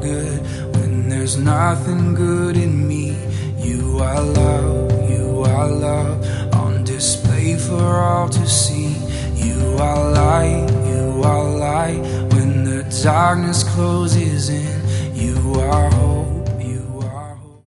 good when there's nothing good in me. You are love on display for all to see. You are light when the darkness closes in. You are hope